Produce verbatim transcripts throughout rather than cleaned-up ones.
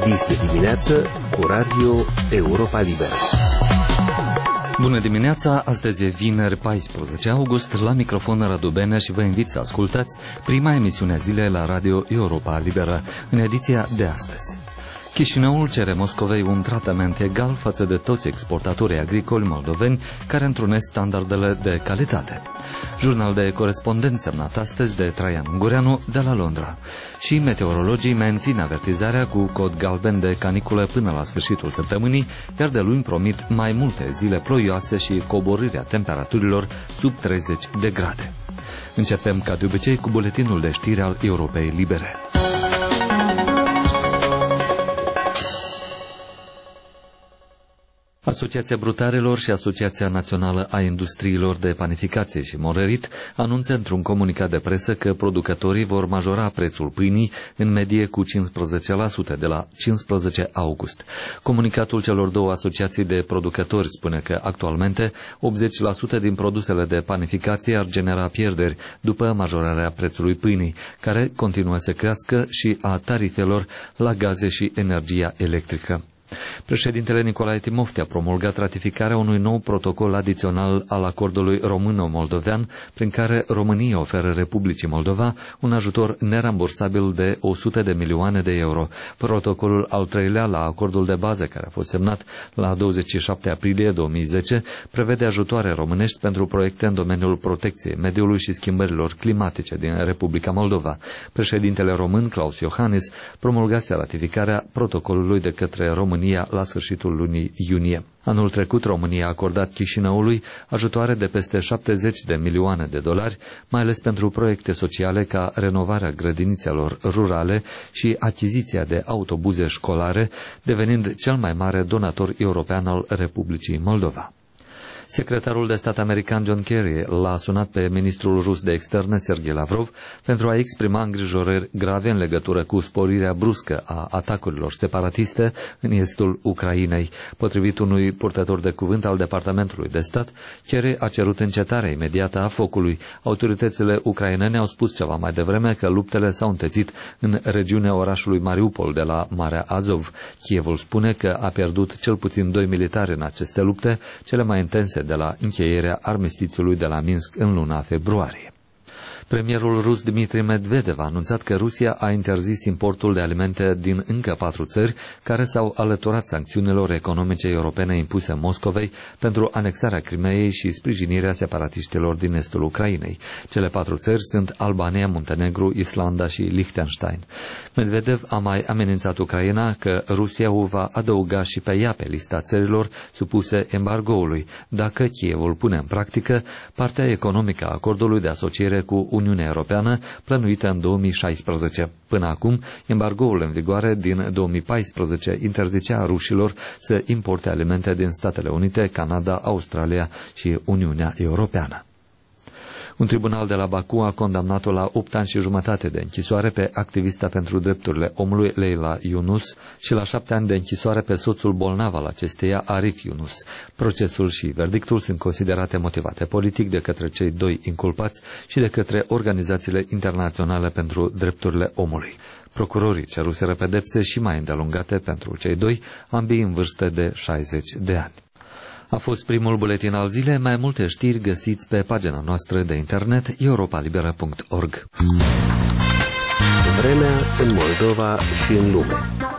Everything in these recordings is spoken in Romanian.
Este dimineață cu Radio Europa Liberă. Bună dimineața, astăzi e vineri paisprezece august, la microfon Radu Benea și vă invit să ascultați prima emisiune a zilei la Radio Europa Liberă, în ediția de astăzi. Chișinăul cere Moscovei un tratament egal față de toți exportatorii agricoli moldoveni care întrunesc standardele de calitate. Jurnal de corespondent semnat astăzi de Traian Ungureanu de la Londra. Și meteorologii mențin avertizarea cu cod galben de canicule până la sfârșitul săptămânii, iar de luni promit mai multe zile ploioase și coborârea temperaturilor sub treizeci de grade. Începem ca de obicei cu buletinul de știri al Europei Libere. Asociația Brutarelor și Asociația Națională a Industriilor de Panificație și Morărit anunță într-un comunicat de presă că producătorii vor majora prețul pâinii în medie cu cincisprezece la sută de la cincisprezece august. Comunicatul celor două asociații de producători spune că actualmente optzeci la sută din produsele de panificație ar genera pierderi după majorarea prețului pâinii, care continuă să crească, și a tarifelor la gaze și energia electrică. Președintele Nicolae Timofte a promulgat ratificarea unui nou protocol adițional al acordului româno-moldovean, prin care România oferă Republicii Moldova un ajutor nerambursabil de o sută de milioane de euro. Protocolul al treilea la acordul de bază, care a fost semnat la douăzeci și șapte aprilie două mii zece, prevede ajutoare românești pentru proiecte în domeniul protecției mediului și schimbărilor climatice din Republica Moldova. Președintele român, Klaus Iohannis, promulgase ratificarea protocolului de către România la sfârșitul lunii iunie. Anul trecut, România a acordat Chișinăului ajutoare de peste șaptezeci de milioane de dolari, mai ales pentru proiecte sociale ca renovarea grădinițelor rurale și achiziția de autobuze școlare, devenind cel mai mare donator european al Republicii Moldova. Secretarul de stat american John Kerry l-a sunat pe ministrul rus de externe Sergei Lavrov pentru a exprima îngrijorări grave în legătură cu sporirea bruscă a atacurilor separatiste în estul Ucrainei. Potrivit unui purtător de cuvânt al Departamentului de Stat, Kerry a cerut încetarea imediată a focului. Autoritățile ucrainene au spus ceva mai devreme că luptele s-au întețit în regiunea orașului Mariupol de la Marea Azov. Kievul spune că a pierdut cel puțin doi militari în aceste lupte, cele mai intense de la încheierea armistițiului de la Minsk în luna februarie. Premierul rus Dmitri Medvedev a anunțat că Rusia a interzis importul de alimente din încă patru țări care s-au alăturat sancțiunilor economice europene impuse Moscovei pentru anexarea Crimeei și sprijinirea separatiștilor din estul Ucrainei. Cele patru țări sunt Albania, Muntenegru, Islanda și Liechtenstein. Medvedev a mai amenințat Ucraina că Rusia o va adăuga și pe ea pe lista țărilor supuse embargoului, dacă Kievul pune în practică partea economică a acordului de asociere cu Uniunea Europeană, plănuită în două mii șaisprezece. Până acum, embargoul în vigoare din două mii paisprezece interzicea rușilor să importe alimente din Statele Unite, Canada, Australia și Uniunea Europeană. Un tribunal de la Baku a condamnat-o la opt ani și jumătate de închisoare pe activista pentru drepturile omului Leila Yunus și la șapte ani de închisoare pe soțul bolnav al acesteia, Arif Yunus. Procesul și verdictul sunt considerate motivate politic de către cei doi inculpați și de către organizațiile internaționale pentru drepturile omului. Procurorii ceruseră pedepse și mai îndelungate pentru cei doi, ambii în vârstă de șaizeci de ani. A fost primul buletin al zilei. Mai multe știri găsiți pe pagina noastră de internet europa libera punct org. Vremea în Moldova și în lume.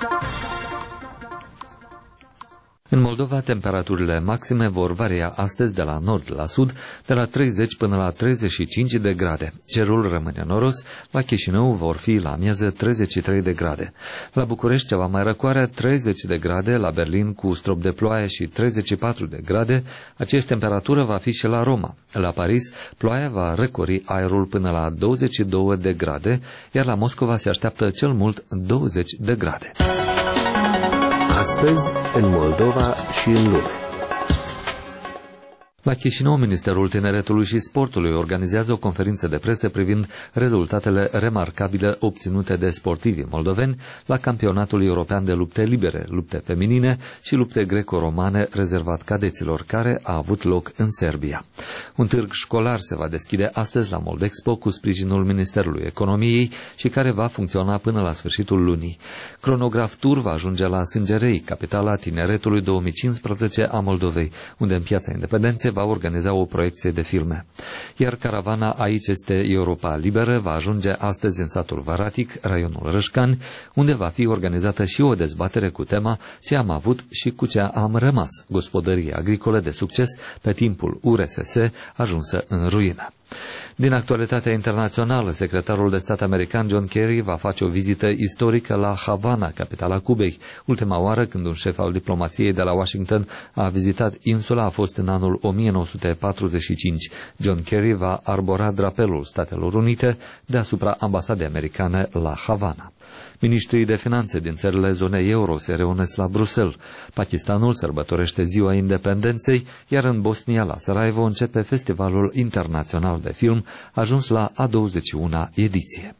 În Moldova, temperaturile maxime vor varia astăzi de la nord la sud, de la treizeci până la treizeci și cinci de grade. Cerul rămâne noros, la Chișinău vor fi la amiază treizeci și trei de grade. La București ceva mai răcoare, treizeci de grade, la Berlin cu strop de ploaie și treizeci și patru de grade. Aceeași temperatură va fi și la Roma. La Paris, ploaia va răcori aerul până la douăzeci și două de grade, iar la Moscova se așteaptă cel mult douăzeci de grade. Astăzi, în Moldova și în lume. La Chișinău, Ministerul Tineretului și Sportului organizează o conferință de presă privind rezultatele remarcabile obținute de sportivii moldoveni la Campionatul European de Lupte Libere, lupte feminine și lupte greco-romane rezervat cadeților, care a avut loc în Serbia. Un târg școlar se va deschide astăzi la Moldexpo cu sprijinul Ministerului Economiei și care va funcționa până la sfârșitul lunii. Chronograf Tour va ajunge la Sângerei, capitala tineretului două mii cincisprezece a Moldovei, unde în Piața Independenței va organiza o proiecție de filme. Iar caravana Aici este Europa Liberă va ajunge astăzi în satul Varatic, raionul Rășcani, unde va fi organizată și o dezbatere cu tema Ce am avut și cu ce am rămas, gospodărie agricole de succes pe timpul U R S S ajunsă în ruină. Din actualitatea internațională, secretarul de stat american John Kerry va face o vizită istorică la Havana, capitala Cubei. Ultima oară când un șef al diplomației de la Washington a vizitat insula a fost în anul o mie nouă sute patruzeci și cinci. John Kerry va arbora drapelul Statelor Unite deasupra ambasadei americane la Havana. Ministrii de finanțe din țările zonei euro se reunesc la Bruxelles. Pakistanul sărbătorește Ziua Independenței, iar în Bosnia, la Sarajevo, începe Festivalul Internațional de Film, ajuns la a douăzeci și una ediție.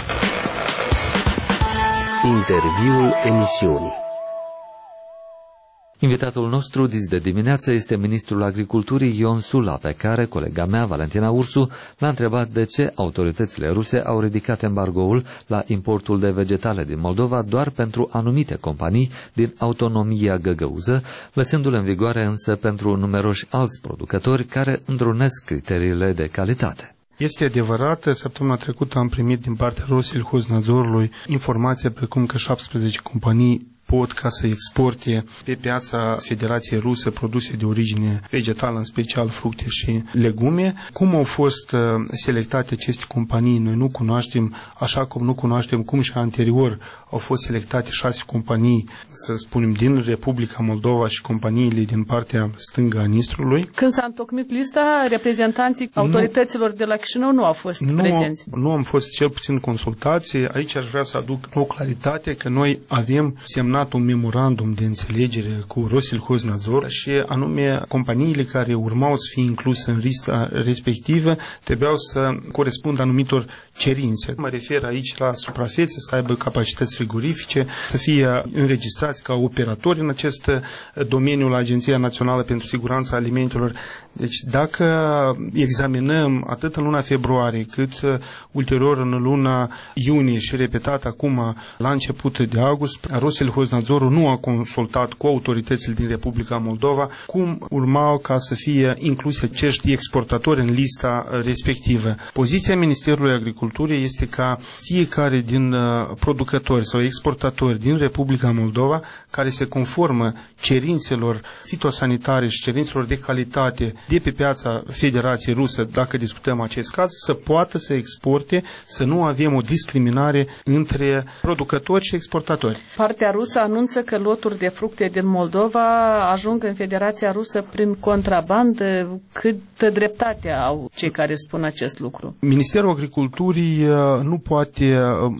Interviul emisiunii. Invitatul nostru dis de dimineață este ministrul agriculturii Ion Sula, pe care colega mea, Valentina Ursu, l-a întrebat de ce autoritățile ruse au ridicat embargoul la importul de vegetale din Moldova doar pentru anumite companii din autonomia găgăuză, lăsându-le în vigoare însă pentru numeroși alți producători care întrunesc criteriile de calitate. Este adevărat, săptămâna trecută am primit din partea Rossельхознадзорului informația precum că șaptesprezece companii pot ca să exporte pe piața Federației Ruse produse de origine vegetală, în special fructe și legume. Cum au fost selectate aceste companii, noi nu cunoaștem, așa cum nu cunoaștem cum și anterior au fost selectate șase companii, să spunem, din Republica Moldova și companiile din partea stângă a Nistrului. Când s-a întocmit lista, reprezentanții autorităților de la Chișinău nu au fost nu, prezenți. Nu am fost cel puțin consultați. Aici aș vrea să aduc o claritate că noi avem semnat un memorandum de înțelegere cu Rossельхознадзор și anume companiile care urmau să fie incluse în lista respectivă trebuiau să corespundă anumitor cerințe. Mă refer aici la suprafețe, să aibă capacități frigorifice, să fie înregistrați ca operatori în acest domeniu la Agenția Națională pentru Siguranța Alimentelor. Deci dacă examinăm atât în luna februarie cât ulterior în luna iunie și repetat acum la început de august, Rossельхознадзорul nu a consultat cu autoritățile din Republica Moldova cum urmau ca să fie incluse acești exportatori în lista respectivă. Poziția Ministerului Agriculturii este ca fiecare din producători sau exportatori din Republica Moldova care se conformă cerințelor fitosanitare și cerințelor de calitate de pe piața Federației Rusă, dacă discutăm acest caz, să poată să exporte, să nu avem o discriminare între producători și exportatori. Partea rusă anunță că loturi de fructe din Moldova ajung în Federația Rusă prin contrabandă. Câtă dreptate au cei care spun acest lucru? Ministerul Agriculturii nu poate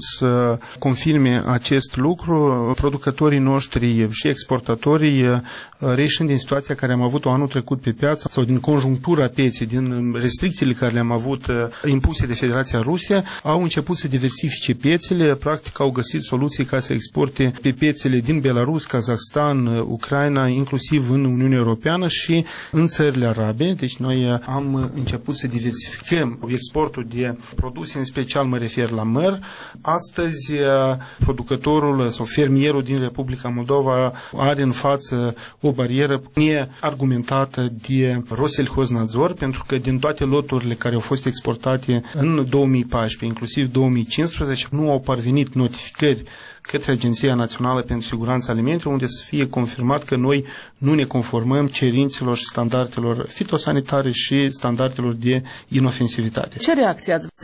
să confirme acest lucru. Producătorii noștri și exportatorii, reieșind din situația care am avut-o anul trecut pe piață sau din conjunctura pieței, din restricțiile care le-am avut impuse de Federația Rusă, au început să diversifice piețele, practic au găsit soluții ca să exporte pe piețele din Belarus, Kazakhstan, Ucraina, inclusiv în Uniunea Europeană și în țările arabe. Deci noi am început să diversificăm exportul de produse, în special mă refer la măr. Astăzi producătorul sau fermierul din Republica Moldova are în față o barieră neargumentată de Rossельхознадзор, pentru că din toate loturile care au fost exportate în două mii paisprezece, inclusiv două mii cincisprezece, nu au parvenit notificări către Agenția Națională pentru Siguranța Alimentelor, unde să fie confirmat că noi nu ne conformăm cerințelor și standardelor fitosanitare și standardelor de inofensivitate. Ce reacție ați văzut atunci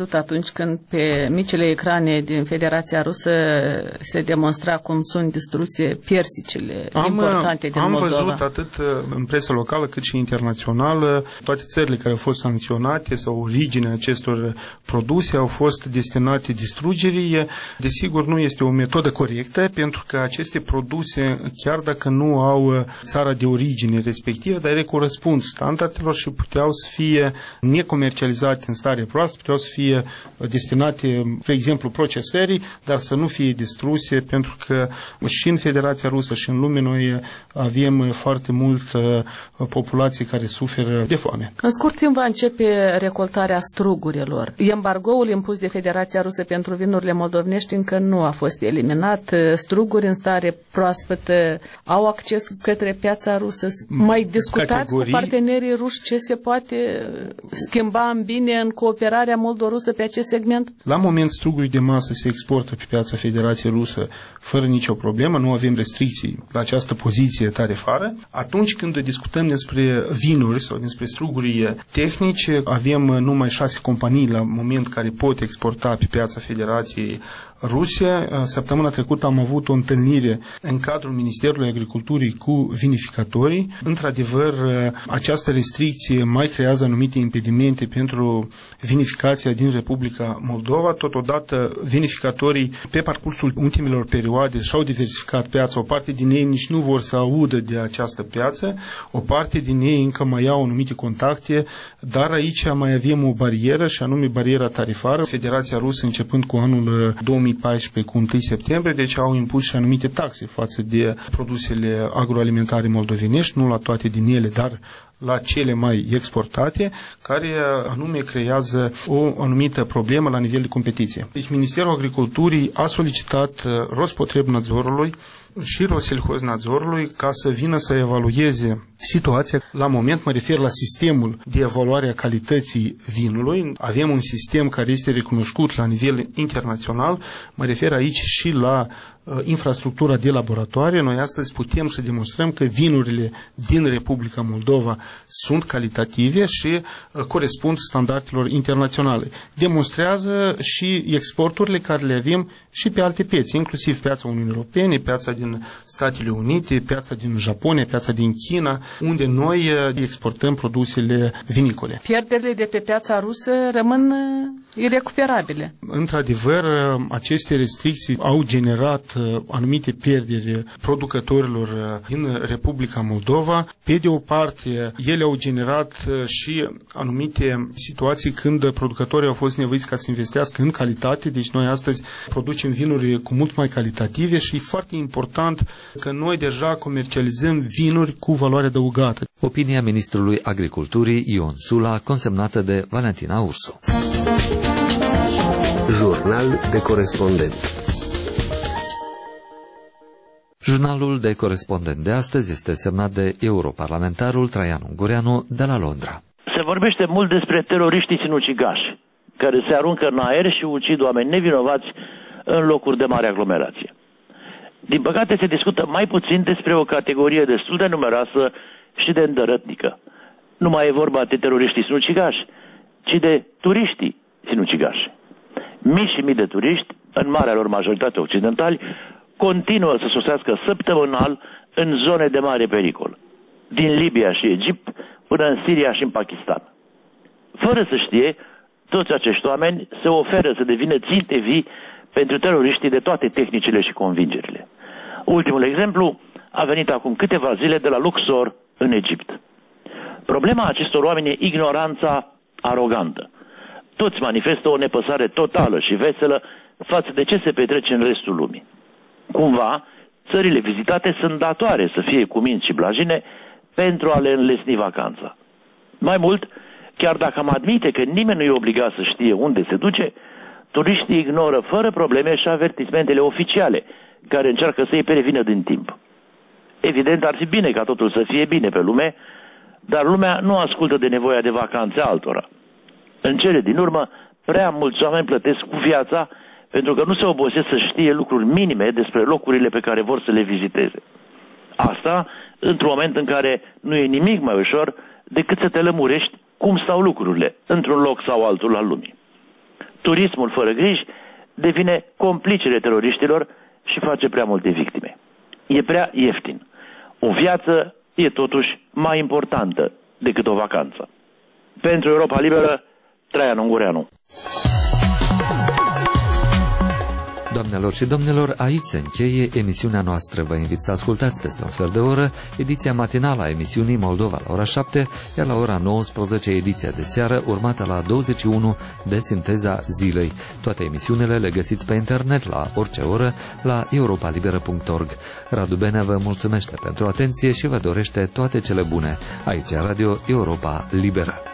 atunci când pe micile ecrane din Federația Rusă se demonstra cum sunt distruse piersicile am, importante din am Moldova. Am văzut atât în presă locală cât și internațională toate țările care au fost sancționate sau originea acestor produse au fost destinate distrugerii. Desigur, nu este o metodă corectă, pentru că aceste produse, chiar dacă nu au țara de origine respectivă, dar ele corespund standardelor și puteau să fie necomercializate în stare proastă, puteau să fie destinate, de exemplu, procesării, dar să nu fie distruse, pentru că și în Federația Rusă și în lume noi avem foarte mult populație care suferă de foame. În scurt timp va începe recoltarea strugurilor. Embargoul impus de Federația Rusă pentru vinurile moldovenești încă nu a fost eliminat. Struguri în stare proaspătă au acces către piața rusă. Mai discutați Categorii... cu partenerii ruși ce se poate schimba în bine în cooperarea moldo-rusă pe acest segment? La moment, strugurii de masă se exportă pe piața Federației Rusă fără nicio problemă, nu avem restricții la această poziție tarifară. Atunci când discutăm despre vinuri sau despre struguri tehnice, avem numai șase companii la moment care pot exporta pe piața Federației Rusia. Săptămâna trecută am avut o întâlnire în cadrul Ministerului Agriculturii cu vinificatorii. Într-adevăr, această restricție mai creează anumite impedimente pentru vinificația din Republica Moldova. Totodată, vinificatorii pe parcursul ultimilor perioade și-au diversificat piața. O parte din ei nici nu vor să audă de această piață, o parte din ei încă mai au anumite contacte, dar aici mai avem o barieră, și anume bariera tarifară. Federația Rusă, începând cu anul două mii paisprezece, cu întâi septembrie, deci au impus și anumite taxe față de produsele agroalimentare moldovenești, nu la toate din ele, dar la cele mai exportate, care anume creează o anumită problemă la nivel de competiție. Deci Ministerul Agriculturii a solicitat Rospotrebnadzorului și Roselhoznadzorului ca să vină să evalueze situația. La moment mă refer la sistemul de evaluare a calității vinului. Avem un sistem care este recunoscut la nivel internațional. Mă refer aici și la uh, infrastructura de laboratoare. Noi astăzi putem să demonstrăm că vinurile din Republica Moldova sunt calitative și uh, corespund standardelor internaționale. Demonstrează și exporturile care le avem și pe alte piețe, inclusiv piața Uniunii Europene, piața din Statele Unite, piața din Japonia, piața din China, unde noi exportăm produsele vinicole. Pierderile de pe piața rusă rămân irecuperabile. Într-adevăr, aceste restricții au generat anumite pierderi producătorilor din Republica Moldova. Pe de o parte, ele au generat și anumite situații când producătorii au fost nevoiți ca să investească în calitate, deci noi astăzi producem vinuri cu mult mai calitative și e foarte important că noi deja comercializăm vinuri cu valoare adăugată. Opinia ministrului Agriculturii Ion Sula, consemnată de Valentina Ursu. Jurnal de corespondent. Jurnalul de corespondent de astăzi este semnat de europarlamentarul Traian Ungureanu de la Londra. Se vorbește mult despre teroriștii sinucigași, care se aruncă în aer și ucid oameni nevinovați în locuri de mare aglomerație. Din păcate se discută mai puțin despre o categorie destul de numeroasă și de îndărătnică. Nu mai e vorba de teroriștii sinucigași, ci de turiștii sinucigași. Mii și mii de turiști, în marea lor majoritate occidentali, continuă să sosească săptămânal în zone de mare pericol, din Libia și Egipt până în Siria și în Pakistan. Fără să știe, toți acești oameni se oferă să devină ținte vii pentru teroriștii de toate tehnicile și convingerile. Ultimul exemplu a venit acum câteva zile de la Luxor, în Egipt. Problema acestor oameni e ignoranța arogantă. Toți manifestă o nepăsare totală și veselă față de ce se petrece în restul lumii. Cumva, țările vizitate sunt datoare să fie cu minți și blajine pentru a le înlesni vacanța. Mai mult, chiar dacă am admite că nimeni nu e obligat să știe unde se duce, turiștii ignoră fără probleme și avertismentele oficiale care încearcă să-i prevină din timp. Evident, ar fi bine ca totul să fie bine pe lume, dar lumea nu ascultă de nevoia de vacanțe altora. În cele din urmă, prea mulți oameni plătesc cu viața pentru că nu se obosesc să știe lucruri minime despre locurile pe care vor să le viziteze. Asta într-un moment în care nu e nimic mai ușor decât să te lămurești cum stau lucrurile într-un loc sau altul al lumii. turismul fără griji devine complicele teroriștilor și face prea multe victime. E prea ieftin. O viață e totuși mai importantă decât o vacanță. Pentru Europa Liberă, Traian Ungureanu. Doamnelor și domnilor, aici se încheie emisiunea noastră. Vă invit să ascultați peste un sfert de oră ediția matinală a emisiunii Moldova la ora șapte, iar la ora nouăsprezece ediția de seară, urmată la douăzeci și unu de Sinteza Zilei. Toate emisiunile le găsiți pe internet la orice oră la europa liberă punct org. Radu Benea vă mulțumește pentru atenție și vă dorește toate cele bune. Aici Radio Europa Liberă.